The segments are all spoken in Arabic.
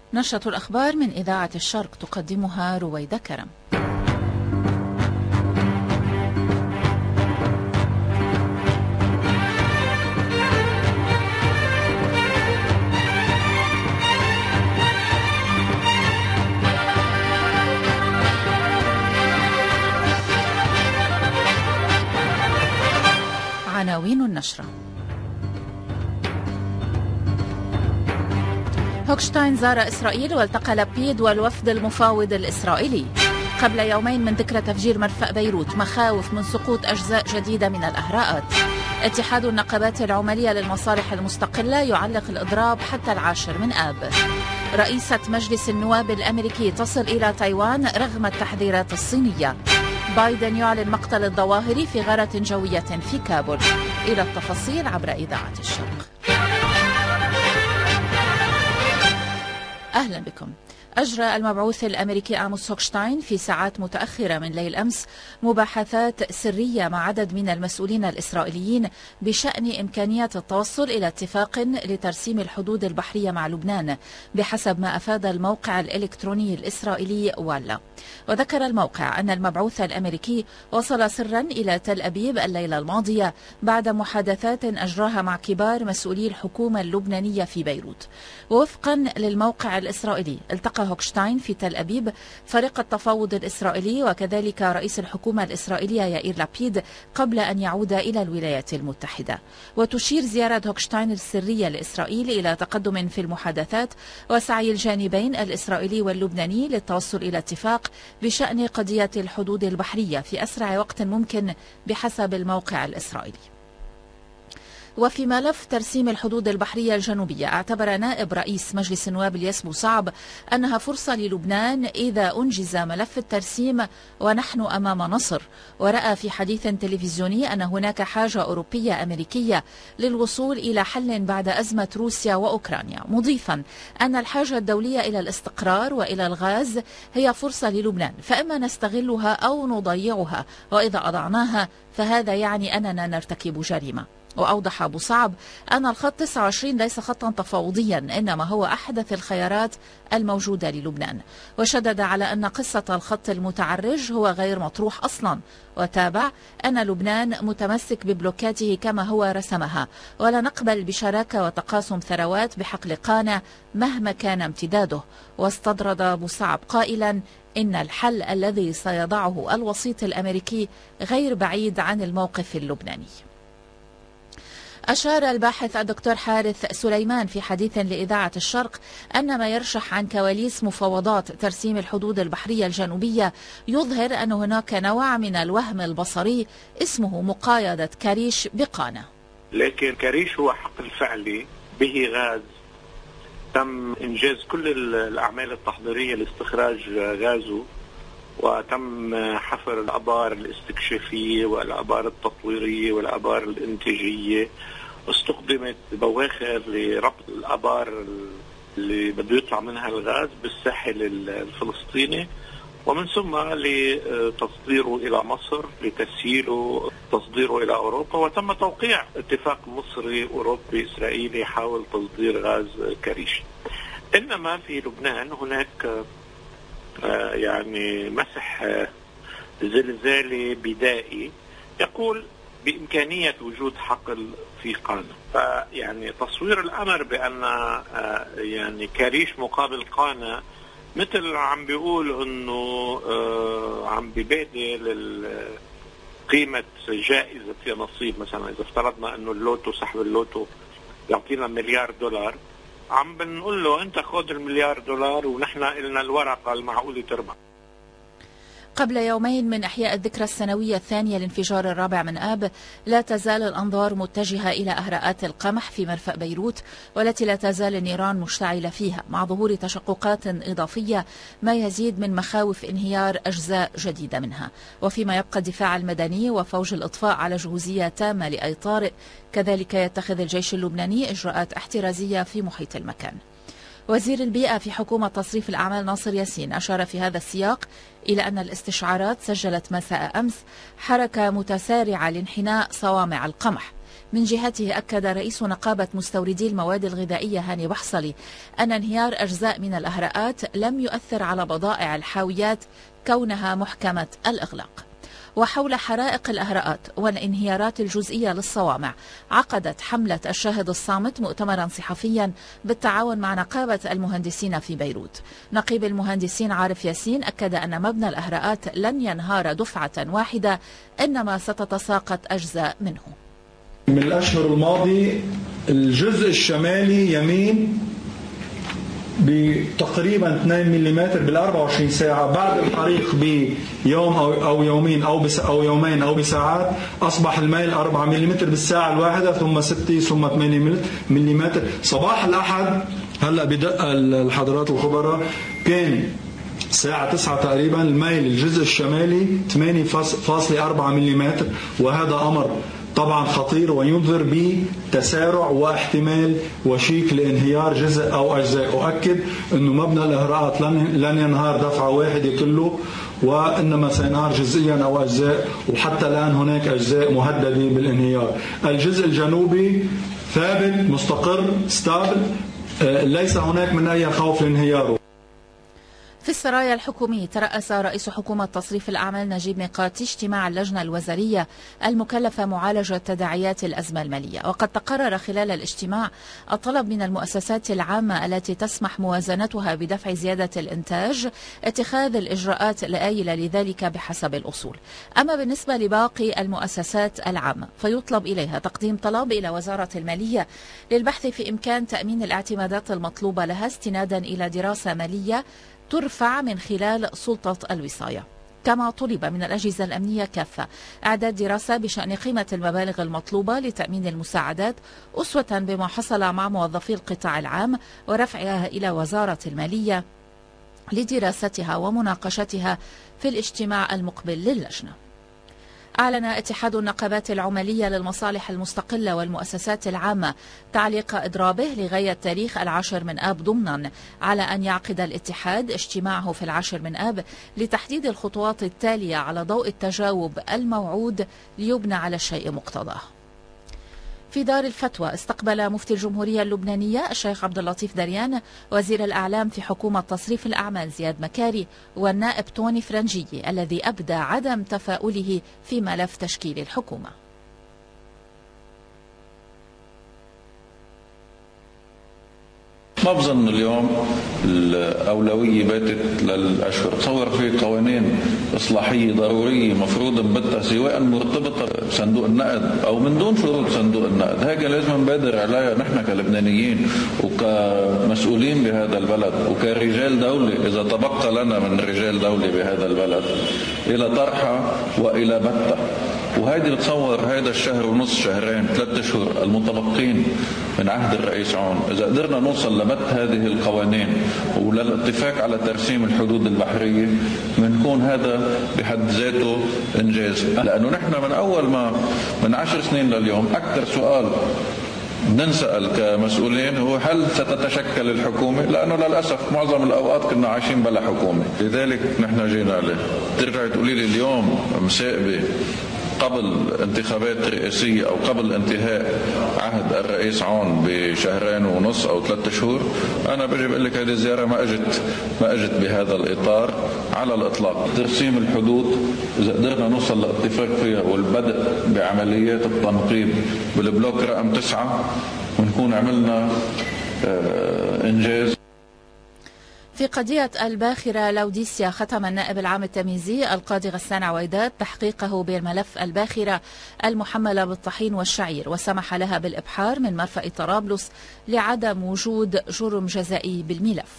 نشرة الأخبار من إذاعة الشرق تقدمها رويدة كرم. عناوين النشرة: هوكشتاين زار إسرائيل والتقى لابيد والوفد المفاوض الإسرائيلي. قبل يومين من ذكرى تفجير مرفأ بيروت، مخاوف من سقوط أجزاء جديدة من الأهراءات. اتحاد النقابات العمالية للمصالح المستقلة يعلق الإضراب حتى 10 آب. رئيسة مجلس النواب الأمريكي تصل إلى تايوان رغم التحذيرات الصينية. بايدن يعلن مقتل الظواهري في غارة جوية في كابول. إلى التفاصيل عبر إذاعة الشرق. أهلا بكم. أجرى المبعوث الأمريكي آموس هوكشتاين في ساعات متأخرة من ليل أمس مباحثات سرية مع عدد من المسؤولين الإسرائيليين بشأن إمكانية التوصل إلى اتفاق لترسيم الحدود البحرية مع لبنان بحسب ما أفاد الموقع الإلكتروني الإسرائيلي والا. وذكر الموقع أن المبعوث الأمريكي وصل سرا إلى تل أبيب الليلة الماضية بعد محادثات أجراها مع كبار مسؤولي الحكومة اللبنانية في بيروت. ووفقا للموقع الإسرائيلي، التقى هوكشتاين في تل أبيب فريق التفاوض الإسرائيلي وكذلك رئيس الحكومة الإسرائيلية يائير لابيد قبل أن يعود إلى الولايات المتحدة. وتشير زيارة هوكشتاين السرية لإسرائيل إلى تقدم في المحادثات وسعي الجانبين الإسرائيلي واللبناني للتوصل إلى اتفاق بشأن قضية الحدود البحرية في أسرع وقت ممكن بحسب الموقع الإسرائيلي. وفي ملف ترسيم الحدود البحرية الجنوبية، اعتبر نائب رئيس مجلس النواب الياس بوصعب أنها فرصة للبنان إذا أنجز ملف الترسيم ونحن أمام نصر. ورأى في حديث تلفزيوني أن هناك حاجة أوروبية أمريكية للوصول إلى حل بعد أزمة روسيا وأوكرانيا، مضيفا أن الحاجة الدولية إلى الاستقرار وإلى الغاز هي فرصة للبنان، فإما نستغلها أو نضيعها، وإذا أضعناها فهذا يعني أننا نرتكب جريمة. وأوضح أبو صعب أن الخط 29 ليس خطا تفاوضيا، إنما هو أحدث الخيارات الموجودة للبنان. وشدد على أن قصة الخط المتعرج هو غير مطروح أصلا. وتابع أن لبنان متمسك ببلوكاته كما هو رسمها، ولا نقبل بشراكة وتقاسم ثروات بحقل قانا مهما كان امتداده. واستطرد أبو صعب قائلا إن الحل الذي سيضعه الوسيط الأمريكي غير بعيد عن الموقف اللبناني. أشار الباحث الدكتور حارث سليمان في حديث لإذاعة الشرق أن ما يرشح عن كواليس مفاوضات ترسيم الحدود البحرية الجنوبية يظهر أن هناك نوع من الوهم البصري اسمه مقايضة كريش بقانا. لكن كريش هو حقل فعلي به غاز، تم إنجاز كل الأعمال التحضيرية لاستخراج غازه، وتم حفر الآبار الاستكشافية والآبار التطويرية والآبار الإنتاجية، واستخدمت بواخر لربط الآبار اللي بده يطلع منها الغاز بالساحل الفلسطيني، ومن ثم لتصديره إلى مصر لتسهيله تصديره إلى أوروبا. وتم توقيع اتفاق مصري أوروبي إسرائيلي يحاول تصدير غاز كريش. إنما في لبنان هناك يعني مسح زلزالي بدائي يقول بإمكانية وجود حقل في قانا. فيعني تصوير الأمر بأن يعني كريش مقابل قانا مثل عم بيقول انه عم ببادل قيمة جائزة يا نصيب. مثلا اذا افترضنا انه اللوتو سحب اللوتو يعطينا $1,000,000، عم بنقول له انت خذ $1,000,000 ونحن لنا الورقة المعقولة تربح. قبل يومين من إحياء الذكرى السنوية الثانية لانفجار 4 آب، لا تزال الأنظار متجهة إلى أهراءات القمح في مرفأ بيروت، والتي لا تزال النيران مشتعلة فيها مع ظهور تشققات إضافية ما يزيد من مخاوف انهيار أجزاء جديدة منها. وفيما يبقى الدفاع المدني وفوج الإطفاء على جهوزية تامة لأي طارئ، كذلك يتخذ الجيش اللبناني إجراءات احترازية في محيط المكان. وزير البيئة في حكومة تصريف الأعمال ناصر ياسين أشار في هذا السياق إلى أن الاستشعارات سجلت مساء أمس حركة متسارعة لانحناء صوامع القمح، من جهته أكد رئيس نقابة مستوردي المواد الغذائية هاني بحصلي أن انهيار أجزاء من الأهراءات لم يؤثر على بضائع الحاويات كونها محكمة الإغلاق. وحول حرائق الأهراءات والانهيارات الجزئية للصوامع، عقدت حملة الشاهد الصامت مؤتمرا صحفيا بالتعاون مع نقابة المهندسين في بيروت. نقيب المهندسين عارف ياسين أكد أن مبنى الأهراءات لن ينهار دفعة واحدة، إنما ستتساقط أجزاء منه. من الأشهر الماضي الجزء الشمالي يمين بتقريبا 2 ملم بال24 ساعة، بعد الحريق بيوم أو يومين أو يومين أو بساعات أصبح الميل 4 ملم بالساعة الواحدة، ثم 6 ثم 8 ملم. صباح الأحد هلأ بدق الحضرات الخبراء كان الساعة 9 تقريبا الميل الجزء الشمالي 8.4 ملم، وهذا أمر طبعا خطير وينذر بتسارع واحتمال وشيك لانهيار جزء أو أجزاء. أؤكد أنه مبنى الإهراءات لن ينهار دفعة واحدة كله، وإنما سينهار جزئيا أو أجزاء، وحتى الآن هناك أجزاء مهددة بالانهيار. الجزء الجنوبي ثابت مستقر ستابل، ليس هناك من أي خوف لانهياره. في السرايا الحكومي، ترأس رئيس حكومة تصريف الأعمال نجيب ميقاتي اجتماع اللجنة الوزارية المكلفة معالجة تداعيات الأزمة المالية، وقد تقرر خلال الاجتماع الطلب من المؤسسات العامة التي تسمح موازنتها بدفع زيادة الإنتاج اتخاذ الإجراءات الآيلة لذلك بحسب الأصول. أما بالنسبة لباقي المؤسسات العامة فيطلب إليها تقديم طلب إلى وزارة المالية للبحث في إمكان تأمين الاعتمادات المطلوبة لها استنادا إلى دراسة مالية ترفع من خلال سلطة الوصاية. كما طلب من الأجهزة الأمنية كافة إعداد دراسة بشأن قيمة المبالغ المطلوبة لتأمين المساعدات أسوة بما حصل مع موظفي القطاع العام، ورفعها إلى وزارة المالية لدراستها ومناقشتها في الاجتماع المقبل للجنة. أعلن اتحاد النقابات العمالية للمصالح المستقلة والمؤسسات العامة تعليق إضرابه لغاية تاريخ 10 من آب ضمنا على أن يعقد الاتحاد اجتماعه في 10 من آب لتحديد الخطوات التالية على ضوء التجاوب الموعود ليبنى على الشيء مقتضاه. في دار الفتوى، استقبل مفتي الجمهورية اللبنانية الشيخ عبد اللطيف دريان وزير الأعلام في حكومة تصريف الأعمال زياد مكاري والنائب توني فرنجية الذي أبدى عدم تفاؤله في ملف تشكيل الحكومة. ما بظن اليوم الأولوية باتت للأشهر. تصور في قوانين إصلاحية ضرورية مفروض نبتها سواء مرتبطة بصندوق النقد أو من دون شروط صندوق النقد، هيك لازم نبادر عليها نحن كلبنانيين وكمسؤولين بهذا البلد وكرجال دولة، إذا تبقى لنا من رجال دولة بهذا البلد، إلى طرحها وإلى بتها. وهيدي بتصور هيدا الشهر ونص شهرين 3 أشهر المتبقين من عهد الرئيس عون، إذا قدرنا نوصل لبت هذه القوانين وللاتفاق على ترسيم الحدود البحرية بنكون هذا بحد ذاته إنجاز. لأنه نحن من أول ما من 10 سنين لليوم أكثر سؤال ننسأل كمسؤولين هو هل ستتشكل الحكومة؟ لأنه للأسف معظم الأوقات كنا عايشين بلا حكومة، لذلك نحن جينا عليه. ترجع تقولي لي اليوم مساقبة قبل انتخابات رئاسية أو قبل انتهاء عهد الرئيس عون بشهرين ونص أو 3 شهور، أنا بجي بقول لك هذه الزيارة ما أجت بهذا الإطار على الإطلاق. ترسيم الحدود إذا قدرنا نوصل لاتفاق فيها والبدء بعمليات التنقيب بالبلوك رقم 9 ونكون عملنا إنجاز. في قضية الباخرة لوديسيا، ختم النائب العام التمييزي القاضي غسان عويدات تحقيقه بملف الباخرة المحملة بالطحين والشعير، وسمح لها بالإبحار من مرفأ طرابلس لعدم وجود جرم جزائي بالملف.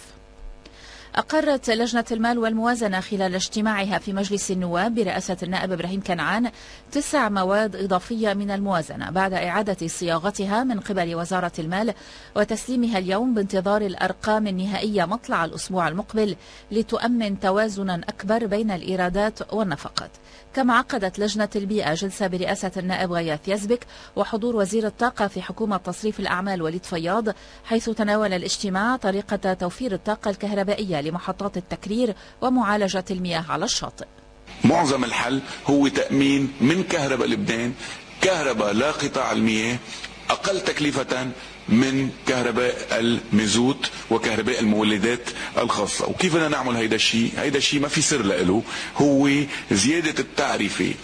أقرت لجنة المال والموازنة خلال اجتماعها في مجلس النواب برئاسة النائب إبراهيم كنعان 9 مواد إضافية من الموازنة بعد إعادة صياغتها من قبل وزارة المال وتسليمها اليوم بانتظار الأرقام النهائية مطلع الأسبوع المقبل لتؤمن توازنا أكبر بين الإيرادات والنفقات. كما عقدت لجنة البيئة جلسة برئاسة النائب غياث يزبك وحضور وزير الطاقة في حكومة تصريف الأعمال وليد فياض، حيث تناول الاجتماع طريقة توفير الطاقة الكهربائية لمحطات التكرير ومعالجة المياه على الشاطئ. معظم الحل هو تأمين من كهرباء لبنان كهرباء لقطاع المياه أقل تكلفة من كهرباء المازوت وكهرباء المولدات الخاصة. وكيف بدنا نعمل هيدا الشيء؟ هيدا الشيء ما في سر له، هو زيادة التعرفة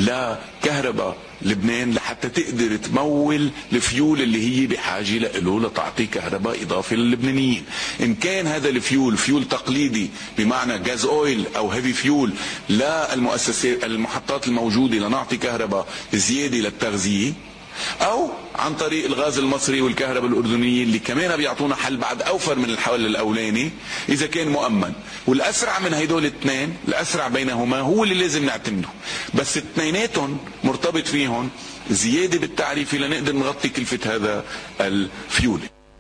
لكهرباء لبنان لحتى تقدر تمول الفيول اللي هي بحاجة له لتعطي كهرباء إضافة للبنانيين. إن كان هذا الفيول فيول تقليدي بمعنى غاز أويل أو هيفي فيول للمؤسسات المحطات الموجودة لنعطي كهرباء زيادة للتغذية، أو عن طريق الغاز المصري والكهرباء الأردنية اللي كمان بيعطونا حل بعد أوفر من الحل الأولاني إذا كان مؤمن. والأسرع من هيدول الاثنين، الأسرع بينهما هو اللي لازم نعتمده، بس اثنيناتهم مرتبط فيهم زيادة بالتعريف لنقدر نغطي كلفة هذا الفيول.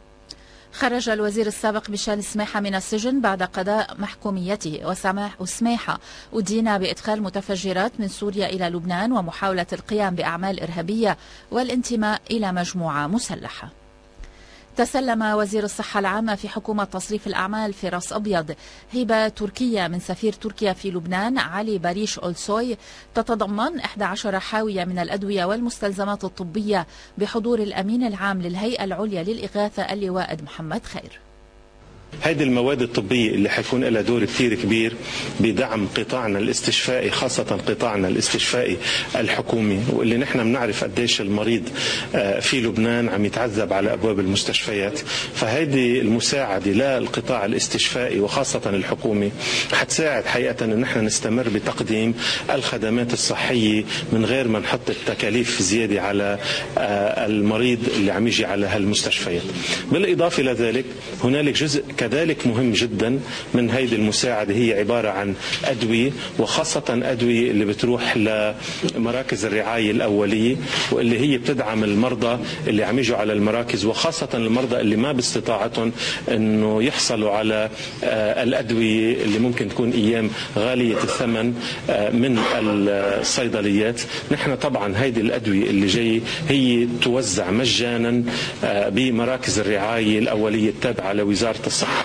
خرج الوزير السابق ميشيل سماحة من السجن بعد قضاء محكوميته، وسماحة أدين بإدخال متفجرات من سوريا إلى لبنان ومحاولة القيام بأعمال إرهابية والانتماء إلى مجموعة مسلحة. تسلم وزير الصحة العامة في حكومة تصريف الأعمال في راس أبيض هبة تركية من سفير تركيا في لبنان علي باريش أولسوي تتضمن 11 حاوية من الأدوية والمستلزمات الطبية بحضور الأمين العام للهيئة العليا للإغاثة اللواء محمد خير. هيدي المواد الطبية اللي حيكون لها دور كتير كبير بدعم قطاعنا الاستشفائي، خاصة قطاعنا الاستشفائي الحكومي، واللي نحن بنعرف قديش المريض في لبنان عم يتعذب على أبواب المستشفيات. فهيدي المساعدة للقطاع الاستشفائي وخاصة الحكومي حتساعد حقيقة أن نحن نستمر بتقديم الخدمات الصحية من غير ما نحط التكاليف زيادة على المريض اللي عم يجي على هالمستشفيات. بالإضافة لذلك هنالك جزء كذلك مهم جدا من هيدي المساعدة، هي عبارة عن أدوية، وخاصة أدوية اللي بتروح لمراكز الرعاية الأولية، واللي هي بتدعم المرضى اللي عم يجوا على المراكز، وخاصة المرضى اللي ما باستطاعتهم أنه يحصلوا على الأدوية اللي ممكن تكون أيام غالية الثمن من الصيدليات. نحن طبعا هيدي الأدوية اللي جاي هي توزع مجانا بمراكز الرعاية الأولية التابعة لوزارة الصحة.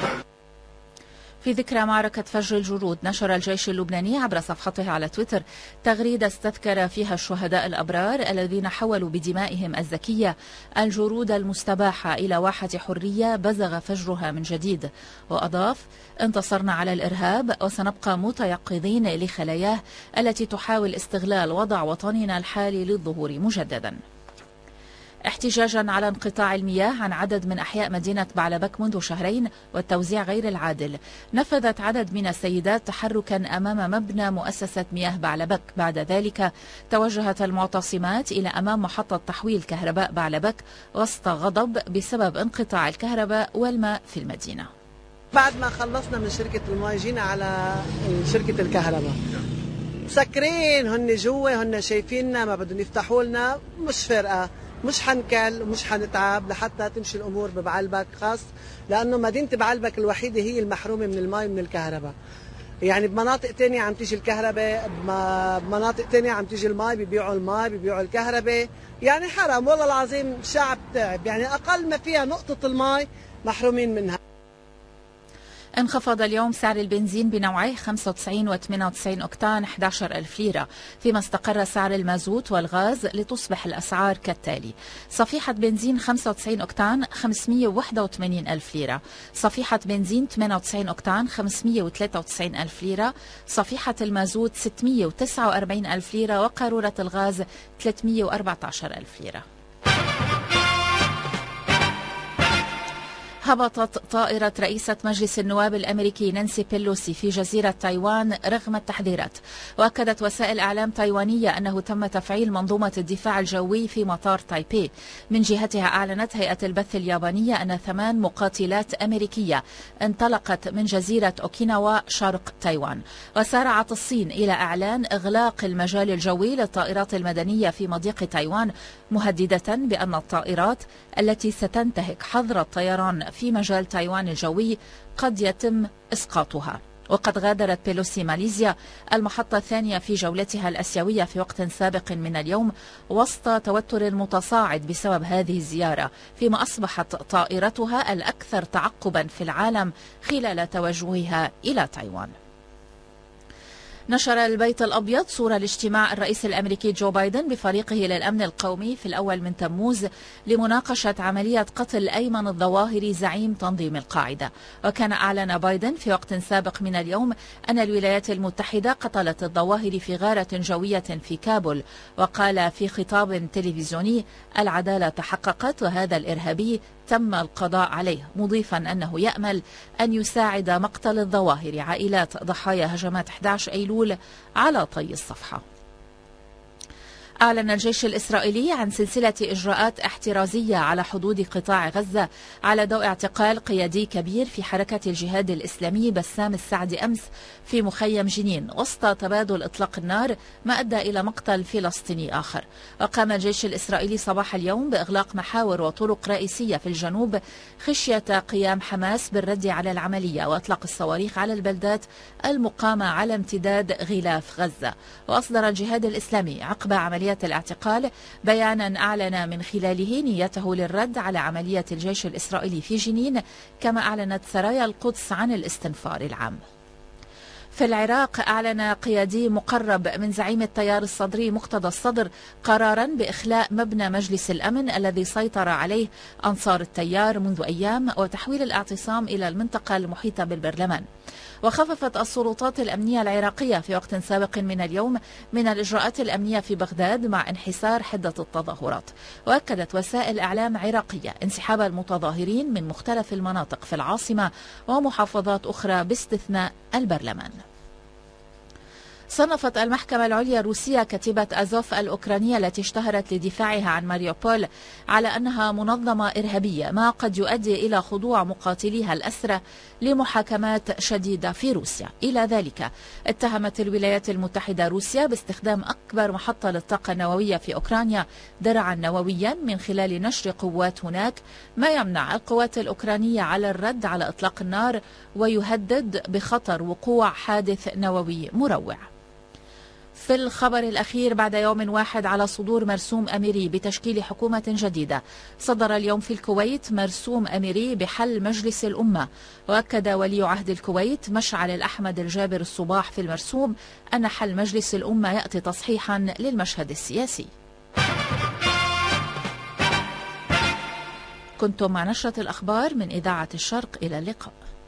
في ذكرى معركة فجر الجرود، نشر الجيش اللبناني عبر صفحته على تويتر تغريدة استذكر فيها الشهداء الأبرار الذين حولوا بدمائهم الزكية الجرود المستباحة إلى واحة حرية بزغ فجرها من جديد، وأضاف: انتصرنا على الإرهاب وسنبقى متيقظين لخلاياه التي تحاول استغلال وضع وطننا الحالي للظهور مجددا. احتجاجا على انقطاع المياه عن عدد من أحياء مدينة بعلبك منذ شهرين والتوزيع غير العادل، نفذت عدد من السيدات تحركا أمام مبنى مؤسسة مياه بعلبك. بعد ذلك توجهت المعتصمات إلى أمام محطة تحويل كهرباء بعلبك وسط غضب بسبب انقطاع الكهرباء والماء في المدينة. بعد ما خلصنا من شركة الماء جينا على شركة الكهرباء، مسكرين هن جوا، هن شايفيننا ما بدهم يفتحوا لنا، مش فارقة، مش حنكل ومش حنتعب لحتى تمشي الامور ببعلبك، خاص لانه مدينه بعلبك الوحيده هي المحرومه من الماء ومن الكهرباء. يعني بمناطق ثانيه عم تيجي الكهرباء، بمناطق ثانيه عم تيجي الماء، بيبيعوا الماء بيبيعوا الكهرباء، يعني حرام والله العظيم، شعب تعب، يعني اقل ما فيها نقطه الماء محرومين منها. انخفض اليوم سعر البنزين بنوعيه 95 و98 أكتان 11,000 ليرة، فيما استقر سعر المازوت والغاز لتصبح الأسعار كالتالي: صفيحة بنزين 95 أكتان 581,000 ليرة، صفيحة بنزين 98 أكتان 593,000 ليرة، صفيحة المازوت 649,000 ليرة، وقارورة الغاز 314,000 ليرة. هبطت طائرة رئيسة مجلس النواب الأمريكي نانسي بيلوسي في جزيرة تايوان رغم التحذيرات، وأكدت وسائل إعلام تايوانية أنه تم تفعيل منظومة الدفاع الجوي في مطار تايبي. من جهتها أعلنت هيئة البث اليابانية أن 8 مقاتلات أمريكية انطلقت من جزيرة أوكيناوا شرق تايوان. وسارعت الصين إلى إعلان إغلاق المجال الجوي للطائرات المدنية في مضيق تايوان، مهددة بأن الطائرات التي ستنتهك حظر الطيران في مجال تايوان الجوي قد يتم إسقاطها. وقد غادرت بيلوسي ماليزيا المحطة الثانية في جولتها الآسيوية في وقت سابق من اليوم وسط توتر متصاعد بسبب هذه الزيارة، فيما أصبحت طائرتها الأكثر تعقبا في العالم خلال توجهها إلى تايوان. نشر البيت الأبيض صورة لاجتماع الرئيس الأمريكي جو بايدن بفريقه للأمن القومي في الأول من تموز لمناقشة عملية قتل أيمن الظواهري زعيم تنظيم القاعدة. وكان أعلن بايدن في وقت سابق من اليوم أن الولايات المتحدة قتلت الظواهري في غارة جوية في كابول، وقال في خطاب تلفزيوني: العدالة تحققت وهذا الإرهابي تم القضاء عليه، مضيفا أنه يأمل أن يساعد مقتل الظواهري عائلات ضحايا هجمات 11 أيلول على طي الصفحة. أعلن الجيش الإسرائيلي عن سلسلة إجراءات احترازية على حدود قطاع غزة على ضوء اعتقال قيادي كبير في حركة الجهاد الإسلامي بسام السعدي أمس في مخيم جنين، وسط تبادل إطلاق النار ما أدى إلى مقتل فلسطيني آخر. وقام الجيش الإسرائيلي صباح اليوم بإغلاق محاور وطرق رئيسية في الجنوب خشية قيام حماس بالرد على العملية وإطلاق الصواريخ على البلدات المقامة على امتداد غلاف غزة. وأصدر الجهاد الإسلامي عقب عملية الاعتقال بيانا أعلن من خلاله نيته للرد على عملية الجيش الإسرائيلي في جنين، كما أعلنت سرايا القدس عن الاستنفار العام. في العراق أعلن قيادي مقرب من زعيم التيار الصدري مقتدى الصدر قرارا بإخلاء مبنى مجلس الأمن الذي سيطر عليه أنصار التيار منذ أيام وتحويل الاعتصام إلى المنطقة المحيطة بالبرلمان. وخففت السلطات الأمنية العراقية في وقت سابق من اليوم من الإجراءات الأمنية في بغداد مع انحسار حدة التظاهرات. وأكدت وسائل إعلام عراقية انسحاب المتظاهرين من مختلف المناطق في العاصمة ومحافظات أخرى باستثناء البرلمان. صنفت المحكمة العليا الروسية كتيبة أزوف الأوكرانية التي اشتهرت لدفاعها عن ماريوبول على أنها منظمة إرهابية، ما قد يؤدي إلى خضوع مقاتليها الأسرى لمحاكمات شديدة في روسيا. إلى ذلك اتهمت الولايات المتحدة روسيا باستخدام أكبر محطة للطاقة النووية في أوكرانيا درعا نوويا من خلال نشر قوات هناك، ما يمنع القوات الأوكرانية على الرد على إطلاق النار ويهدد بخطر وقوع حادث نووي مروع. في الخبر الأخير، بعد يوم واحد على صدور مرسوم أميري بتشكيل حكومة جديدة، صدر اليوم في الكويت مرسوم أميري بحل مجلس الأمة. وأكد ولي عهد الكويت مشعل الأحمد الجابر الصباح في المرسوم أن حل مجلس الأمة يأتي تصحيحا للمشهد السياسي. كنتم مع نشرة الأخبار من إذاعة الشرق، إلى اللقاء.